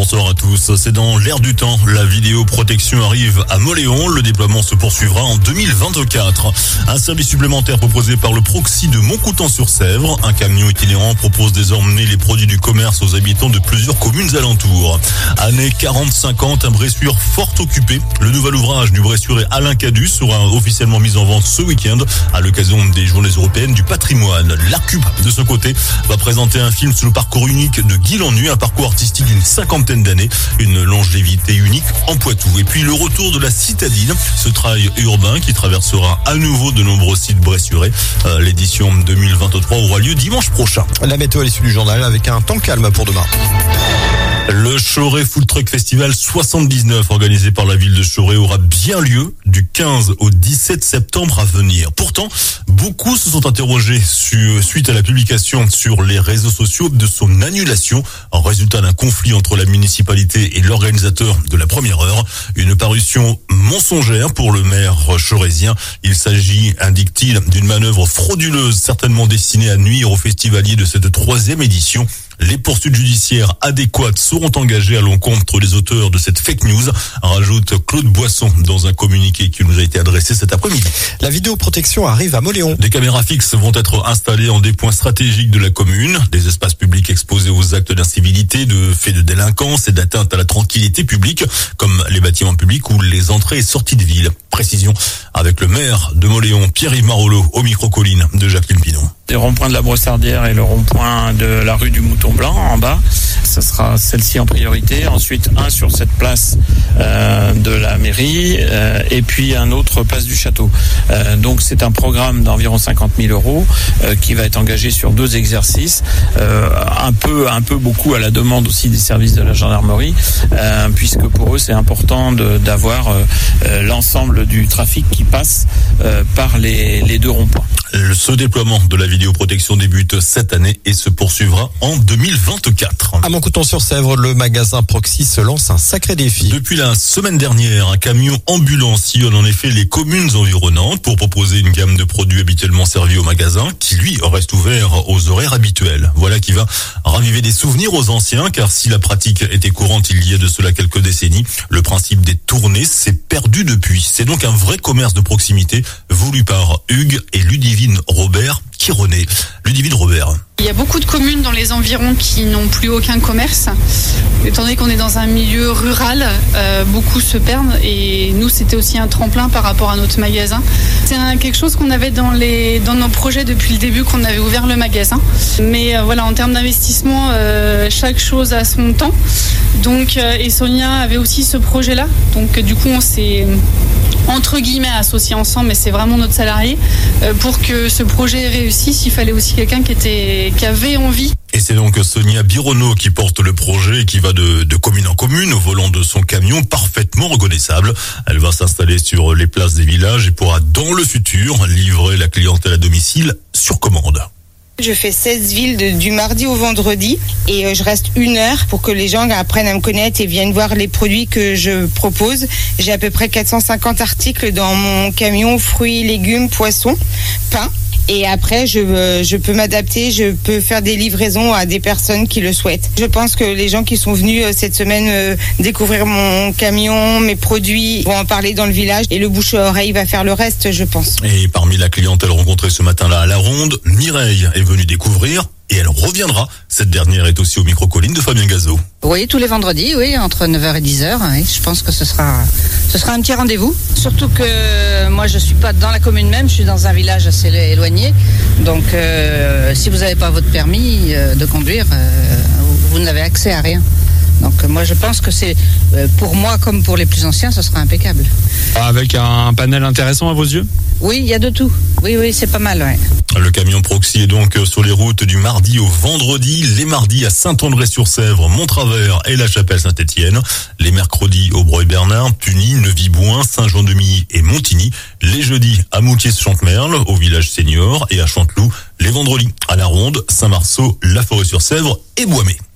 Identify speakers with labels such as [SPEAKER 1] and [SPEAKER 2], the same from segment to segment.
[SPEAKER 1] Bonsoir à tous. C'est dans l'air du temps. La vidéoprotection arrive à Mauléon. Le déploiement se poursuivra en 2024. Un service supplémentaire proposé par le Proxy de Montcoutan-sur-Sèvre. Un camion itinérant propose désormais les produits du commerce aux habitants de plusieurs communes alentours. Année 40-50, un Bressuire fort occupé. Le nouvel ouvrage du Bressuire Alain Cadus sera officiellement mis en vente ce week-end à l'occasion des Journées européennes du patrimoine. L'Arcub, de ce côté, va présenter un film sur le parcours unique de Guy Lannue, un parcours artistique d'une cinquantaine d'années, une longévité unique en Poitou. Et puis le retour de la citadine, ce trail urbain qui traversera à nouveau de nombreux sites bressurais. L'édition 2023 aura lieu dimanche prochain.
[SPEAKER 2] La météo à l'issue du journal avec un temps calme pour demain.
[SPEAKER 1] Le Chauray Food Truck Festival 79 organisé par la ville de Chauray aura bien lieu du 15 au 17 septembre à venir. Pourtant, beaucoup se sont interrogés suite à la publication sur les réseaux sociaux de son annulation en résultat d'un conflit entre la municipalité et l'organisateur de la première heure. Une parution mensongère pour le maire chauraisien. Il s'agit, indique-t-il, d'une manœuvre frauduleuse certainement destinée à nuire aux festivaliers de cette 3e édition. Les poursuites judiciaires adéquates seront engagées à l'encontre des auteurs de cette fake news, rajoute Claude Boisson dans un communiqué qui nous a été adressé cet après-midi.
[SPEAKER 2] La vidéoprotection arrive à Mauléon.
[SPEAKER 1] Des caméras fixes vont être installées en des points stratégiques de la commune, des espaces publics exposés aux actes d'incivilité, de faits de délinquance et d'atteinte à la tranquillité publique, comme les bâtiments publics ou les entrées et sorties de ville. Précision avec le maire de Mauléon, Pierre-Yves Marolleau, au micro-colline de Jacqueline Pinon.
[SPEAKER 3] Les ronds-points de la Brossardière et le rond-point de la rue du Mouton Blanc en bas, ça sera celle-ci en priorité. Ensuite, un sur cette place de la mairie et puis un autre place du château. Donc c'est un programme d'environ 50 000 euros qui va être engagé sur 2 exercices, un peu beaucoup à la demande aussi des services de la gendarmerie, puisque pour eux c'est important d'avoir l'ensemble du trafic qui passe par les 2 ronds-points.
[SPEAKER 1] Ce déploiement de la vidéoprotection débute cette année et se poursuivra en 2024.
[SPEAKER 2] À Montcoutan-sur-Sèvre, le magasin Proxy se lance un sacré défi.
[SPEAKER 1] Depuis la semaine dernière, un camion ambulant sillonne en effet les communes environnantes pour proposer une gamme de produits habituellement servis au magasin qui, lui, reste ouvert aux horaires habituels. Voilà qui va raviver des souvenirs aux anciens, car si la pratique était courante il y a de cela quelques décennies, le principe des tournées s'est perdu depuis. C'est donc un vrai commerce de proximité voulu par Hugues et Ludivine Robert qui renaît. Ludivine Robert.
[SPEAKER 4] Il y a beaucoup de communes dans les environs qui n'ont plus aucun commerce. Étant donné qu'on est dans un milieu rural, beaucoup se perdent et nous c'était aussi un tremplin par rapport à notre magasin. C'est quelque chose qu'on avait dans nos projets depuis le début qu'on avait ouvert le magasin. Mais voilà, en termes d'investissement, chaque chose a son temps. Donc et Sonia avait aussi ce projet-là. Donc du coup on s'est entre guillemets associés ensemble, mais c'est vraiment notre salarié. Pour que ce projet réussisse, il fallait aussi quelqu'un qui avait envie.
[SPEAKER 1] Et c'est donc Sonia Bironneau qui porte le projet et qui va de commune en commune au volant de son camion parfaitement reconnaissable. Elle va s'installer sur les places des villages et pourra dans le futur livrer la clientèle à domicile sur commande.
[SPEAKER 5] Je fais 16 villes du mardi au vendredi et je reste 1 heure pour que les gens apprennent à me connaître et viennent voir les produits que je propose. J'ai à peu près 450 articles dans mon camion, fruits, légumes, poissons, pain. Et après, je peux m'adapter, je peux faire des livraisons à des personnes qui le souhaitent. Je pense que les gens qui sont venus cette semaine découvrir mon camion, mes produits, vont en parler dans le village et le bouche à oreille va faire le reste, je pense.
[SPEAKER 1] Et parmi la clientèle rencontrée ce matin-là à la ronde, Mireille est venue découvrir et elle reviendra. Cette dernière est aussi au micro-colline de Fabien Gazot.
[SPEAKER 6] Oui, tous les vendredis, oui, entre 9h et 10h. Oui, je pense que ce sera un petit rendez-vous. Surtout que moi, je suis pas dans la commune même, je suis dans un village assez éloigné. Donc, si vous n'avez pas votre permis de conduire, vous n'avez accès à rien. Donc moi je pense que c'est, pour moi comme pour les plus anciens, ce sera impeccable.
[SPEAKER 7] Avec un panel intéressant à vos yeux ?
[SPEAKER 6] Oui, il y a de tout. Oui, c'est pas mal, ouais.
[SPEAKER 1] Le camion Proxy est donc sur les routes du mardi au vendredi, les mardis à Saint-André-sur-Sèvre, Monttravers et la Chapelle-Saint-Étienne, les mercredis au Breuil-Bernard, Puny, Neuvy-Boin, Saint-Jean-de-Milly et Montigny, les jeudis à Moutier-Chantemerle, au village senior et à Chanteloup, les vendredis à la Ronde, Saint-Marceau, La Forêt-sur-Sèvre et Boismé.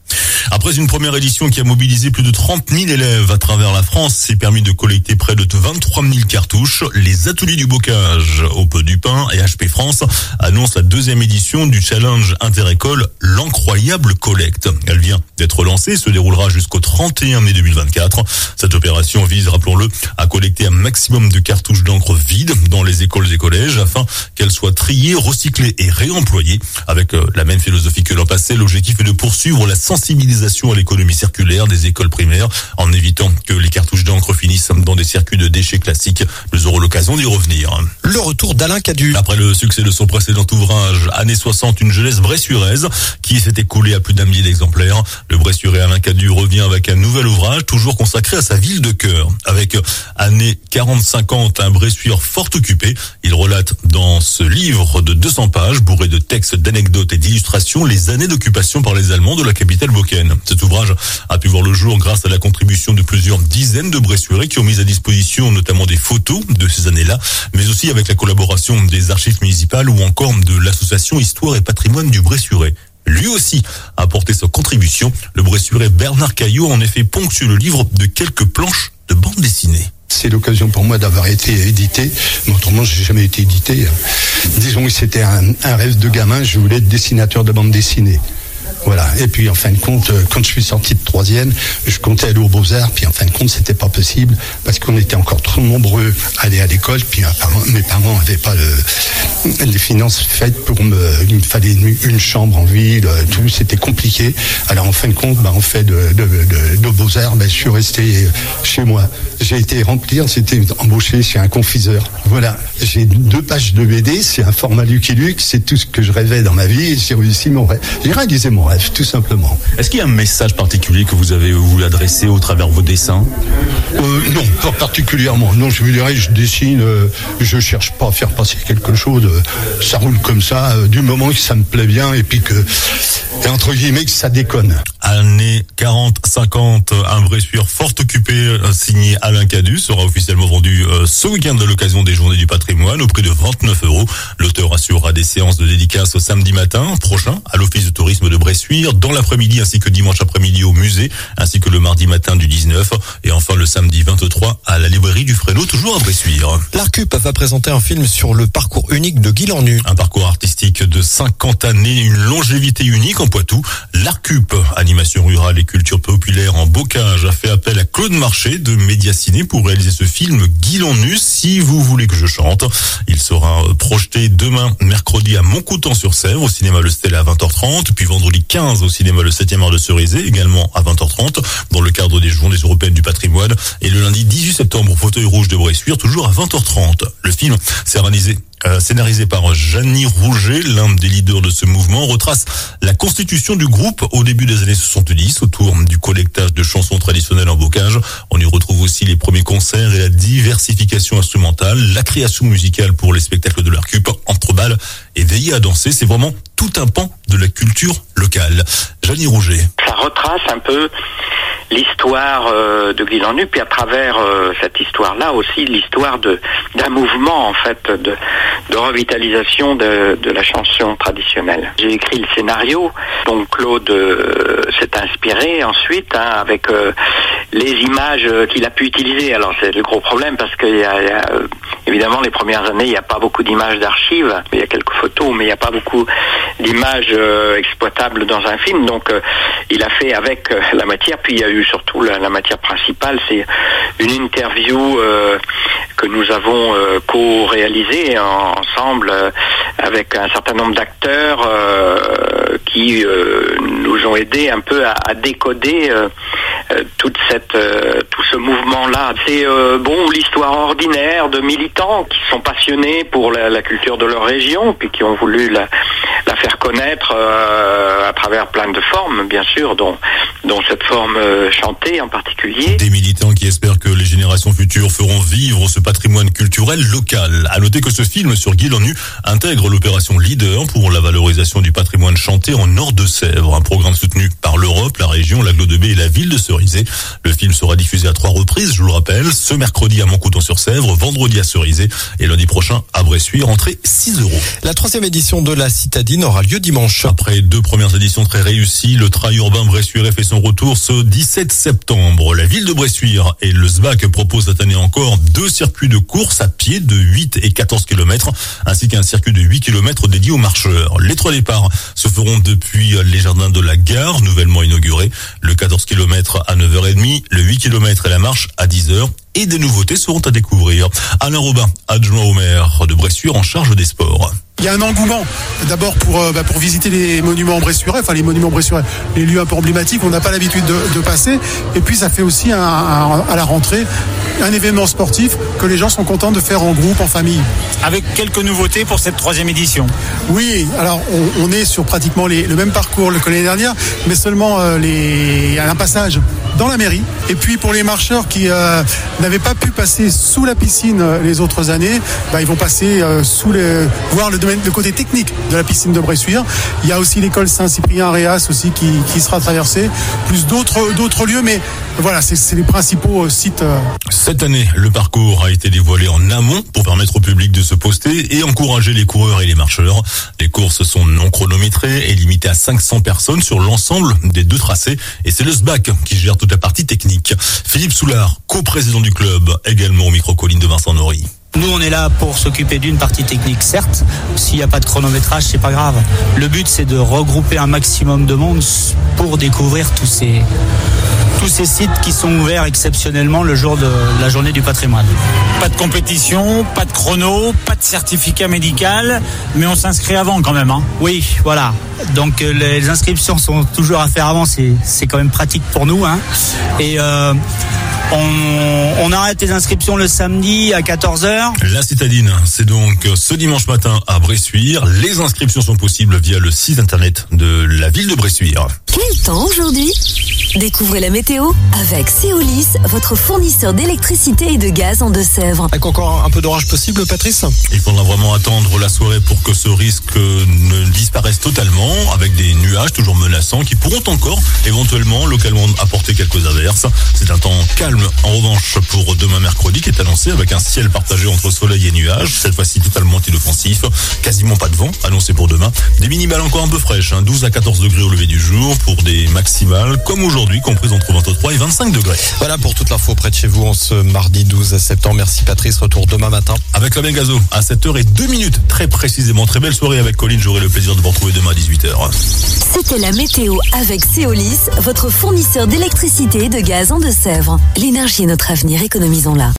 [SPEAKER 1] Après une première édition qui a mobilisé plus de 30 000 élèves à travers la France, s'est permis de collecter près de 23 000 cartouches. Les ateliers du bocage au Peu du Pain et HP France annoncent la deuxième édition du challenge interécole L'Incroyable Collecte. Elle vient d'être lancée, se déroulera jusqu'au 31 mai 2024. Cette opération vise, rappelons-le, à collecter un maximum de cartouches d'encre vides dans les écoles et collèges afin qu'elles soient triées, recyclées et réemployées. Avec la même philosophie que l'an passé, l'objectif est de poursuivre la sensibilisation à l'économie circulaire des écoles primaires en évitant que les cartouches d'encre finissent dans des circuits de déchets classiques. Nous aurons l'occasion d'y revenir.
[SPEAKER 2] Le retour d'Alain Cadu.
[SPEAKER 1] Après le succès de son précédent ouvrage, Années 60, une jeunesse bressuiraise, qui s'est écoulé à plus d'1 millier d'exemplaires. Le Bressurais Alain Cadu revient avec un nouvel ouvrage, toujours consacré à sa ville de cœur. Avec Années 40-50, un Bressuire fort occupé. Il relate dans ce livre de 200 pages, bourré de textes, d'anecdotes et d'illustrations, les années d'occupation par les Allemands de la capitale boccaine. Cet ouvrage a pu voir le jour grâce à la contribution de plusieurs dizaines de Bressurais qui ont mis à disposition notamment des photos de ces années-là, mais aussi avec la collaboration des archives municipales ou encore de l'association Histoire et Patrimoine du Bressurais. Lui aussi a apporté sa contribution. Le Bressurais Bernard Caillot a en effet ponctué le livre de quelques planches de bande dessinée.
[SPEAKER 8] C'est l'occasion pour moi d'avoir été édité, mais autrement j'ai jamais été édité. Disons que c'était un rêve de gamin, je voulais être dessinateur de bande dessinée. Voilà. Et puis en fin de compte, quand je suis sorti de 3e, je comptais aller aux Beaux-Arts, puis en fin de compte c'était pas possible parce qu'on était encore trop nombreux à aller à l'école, puis mes parents n'avaient pas les finances faites pour il me fallait une chambre en ville, tout, c'était compliqué. Alors en fin de compte, en fait de Beaux-Arts, je suis resté chez moi. J'ai été c'était embauché chez un confiseur. Voilà. J'ai 2 pages de BD, c'est un format Lucky Luke, c'est tout ce que je rêvais dans ma vie, et j'ai réussi mon rêve. J'ai réalisé mon rêve, tout simplement.
[SPEAKER 1] Est-ce qu'il y a un message particulier que vous avez voulu adresser au travers de vos dessins ?
[SPEAKER 8] Non, pas particulièrement. Non, je vous dirais, je dessine, je cherche pas à faire passer quelque chose, ça roule comme ça, du moment que ça me plaît bien, et puis entre guillemets, que ça déconne.
[SPEAKER 1] Années 40-50, un Bressuire fort occupé, signé Alain Cadu, sera officiellement vendu ce week-end à l'occasion des Journées du Patrimoine au prix de 29 €. L'auteur assurera des séances de dédicaces au samedi matin prochain à l'Office de tourisme de Bressuire, dans l'après-midi ainsi que dimanche après-midi au musée, ainsi que le mardi matin du 19 et enfin le samedi 23 à la librairie du Fresneau, toujours à Bressuire.
[SPEAKER 2] L'Arcup va présenter un film sur le parcours unique de Guy Lannu.
[SPEAKER 1] Un parcours artistique de 50 années, une longévité unique en Poitou. L'Arcup, animation rurale et culture populaire en bocage, a fait appel à Claude Marché de Médiaciné pour réaliser ce film Guy Lannu, Si vous voulez que je chante. Il sera projeté demain, mercredi, à Montcoutan-sur-Sèvre, au cinéma Le Stella à 20h30, puis vendredi 15 au cinéma Le 7e art de Cerizay, également à 20h30, dans le cadre des Journées européennes du patrimoine, et le lundi 18 septembre au Fauteuil Rouge de Bressuire, toujours à 20h30. Le film scénarisé par Gianni Rouget, l'un des leaders de ce mouvement, retrace la constitution du groupe au début des années 70 autour du collectage de chansons traditionnelles en bocage. On y retrouve aussi les premiers concerts et la diversification instrumentale, la création musicale pour les spectacles de l'Arcup, entre balles et veiller à danser. C'est vraiment tout un pan de la culture locale. Gianni Rouget.
[SPEAKER 9] Ça retrace un peu l'histoire de Guy Lannu, puis à travers cette histoire-là aussi l'histoire d'un mouvement en fait de revitalisation de la chanson traditionnelle. J'ai écrit le scénario, donc Claude s'est inspiré ensuite avec les images qu'il a pu utiliser. Alors c'est le gros problème parce qu'il y a évidemment les premières années il n'y a pas beaucoup d'images d'archives, il y a quelques photos mais il n'y a pas beaucoup d'images exploitables dans un film, donc il a fait avec la matière, puis il y a eu surtout la matière principale, c'est une interview que nous avons co-réalisée ensemble avec un certain nombre d'acteurs qui nous ont aidés un peu à décoder tout ce mouvement-là. C'est l'histoire ordinaire de militants qui sont passionnés pour la culture de leur région, puis qui ont voulu la faire connaître à travers plein de formes, bien sûr, dont dont cette forme chantée en particulier.
[SPEAKER 1] Des militants qui espèrent que les générations futures feront vivre ce patrimoine culturel local. À noter que ce film sur Guy Lannu intègre l'opération Leader pour la valorisation du patrimoine chanté en Nord-de-Sèvres, un programme soutenu par l'Europe, la région, l'Aglo de Baie et la ville de Cerizay. Le film sera diffusé à 3 reprises, je vous le rappelle, ce mercredi à Montcouton-sur-Sèvres, vendredi à Cerizay et lundi prochain à Bressuire, entrée 6 €.
[SPEAKER 2] La 3e édition de la Citadine aura lieu dimanche.
[SPEAKER 1] Après 2 premières éditions très réussies, le trail urbain bressuirais fait son retour ce 17 septembre. La ville de Bressuire et le SBAC proposent cette année encore 2 circuits de course à pied de 8 et 14 km, ainsi qu'un circuit de 8 km dédié aux marcheurs. Les 3 départs se feront depuis les jardins de la gare, nouvellement inaugurés. Le 14 km à 9h30, le 8 km et la marche à 10h. Et des nouveautés seront à découvrir. Alain Robin, adjoint au maire de Bressuire en charge des sports.
[SPEAKER 10] Il y a un engouement, d'abord pour visiter les monuments bressuirais, les monuments bressuirais, les lieux un peu emblématiques, on n'a pas l'habitude de passer. Et puis ça fait aussi à la rentrée un événement sportif que les gens sont contents de faire en groupe, en famille.
[SPEAKER 11] Avec quelques nouveautés pour cette 3e édition.
[SPEAKER 10] Oui, alors on est sur pratiquement le même parcours que l'année dernière, mais seulement un passage dans la mairie. Et puis pour les marcheurs qui n'avaient pas pu passer sous la piscine les autres années, ils vont passer voir le côté technique de la piscine de Bressuire. Il y a aussi l'école Saint-Cyprien-Réas aussi qui sera traversée, plus d'autres lieux, mais voilà, c'est les principaux sites.
[SPEAKER 1] Cette année, le parcours a été dévoilé en amont pour permettre au public de se poster et encourager les coureurs et les marcheurs. Les courses sont non chronométrées et limitées à 500 personnes sur l'ensemble des 2 tracés, et c'est le SBAC qui gère toute la partie technique. Philippe Soulard, coprésident du club, également au micro-colline de Vincent Nory.
[SPEAKER 11] Nous, on est là pour s'occuper d'une partie technique, certes. S'il n'y a pas de chronométrage, c'est pas grave. Le but, c'est de regrouper un maximum de monde pour découvrir tous ces sites qui sont ouverts exceptionnellement le jour de la journée du patrimoine. Pas de compétition, pas de chrono, pas de certificat médical, mais on s'inscrit avant quand même. Oui, voilà. Donc les inscriptions sont toujours à faire avant, c'est quand même pratique pour nous. Et on arrête les inscriptions le samedi à 14h.
[SPEAKER 1] La Citadine, c'est donc ce dimanche matin à Bressuire. Les inscriptions sont possibles via le site internet de la ville de Bressuire.
[SPEAKER 12] Quel temps aujourd'hui ? Découvrez la météo avec Céolis, votre fournisseur d'électricité et de gaz en Deux-Sèvres.
[SPEAKER 2] Avec encore un peu d'orage possible, Patrice ?
[SPEAKER 1] Il faudra vraiment attendre la soirée pour que ce risque ne disparaisse totalement, avec des nuages toujours menaçants qui pourront encore éventuellement localement apporter quelques averses. C'est un temps calme en revanche pour demain mercredi qui est annoncé avec un ciel partagé entre soleil et nuages, cette fois-ci totalement inoffensif, quasiment pas de vent annoncé pour demain. Des minimales encore un peu fraîches, 12 à 14 degrés au lever du jour pour des maximales comme aujourd'hui comprises entre 23 et 25 degrés.
[SPEAKER 2] Voilà pour toute l'info près de chez vous en ce mardi 12 septembre. Merci Patrice, retour demain matin.
[SPEAKER 1] Avec la Bengazo à 7h02, très précisément. Très belle soirée avec Colline, j'aurai le plaisir de vous retrouver demain à 18h.
[SPEAKER 12] C'était la météo avec Céolis, votre fournisseur d'électricité et de gaz en Deux-Sèvres. L'énergie est notre avenir, économisons-la.